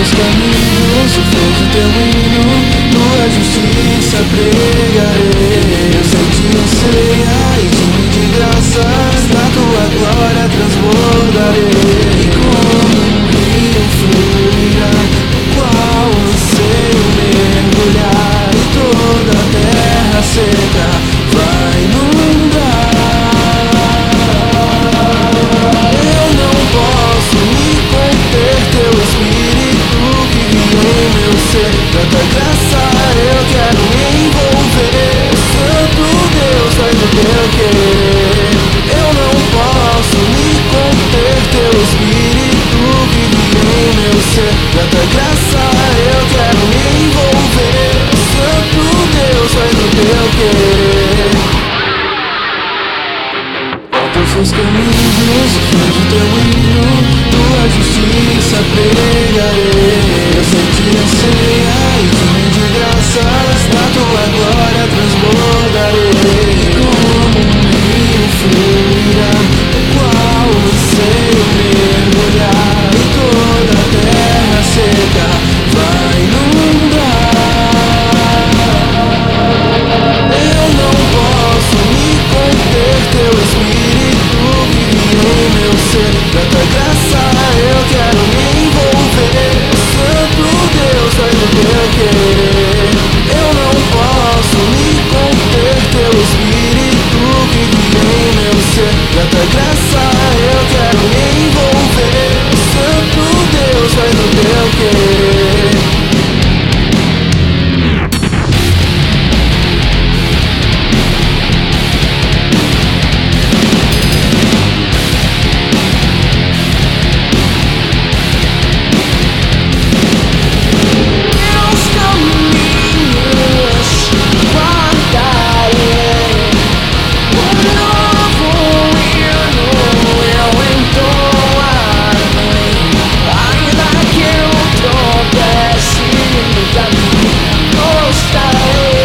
seus caminhos, o flor do teu hino, tua justiça pregarei. Eu sei que anseia e de graças, na tua glória transbordarei. E como um rio fluirá, no qual anseio mergulhar, e toda a terra seca vai inundar. Eu não posso me conter, teu Espírito que vive em meu ser. Tanta graça eu quero me envolver. Santo Deus, faz o teu querer. Eu não posso me conter, teu Espírito que vive em meu ser. Tanta graça eu quero me envolver. Santo Deus, faz o teu querer. Volta os seus caminhos, o fim do teu hino, tua justiça pregarei. Eu sei que anseia e de graças, na tua glória transbordarei. E como um rio fluirá, no qual anseio mergulhar, e toda a terra seca vai inundar. Eu não posso me conter, teu Espírito que vive em meu ser. Tanta graça eu quero me envolver. Santo Deus, faz o teu querer. Eu não posso me conter, teu Espírito que vive em meu ser. Tanta graça eu quero me envolver. Santo Deus, faz o teu querer. Ainda que eu tropece no caminho, eu estarei.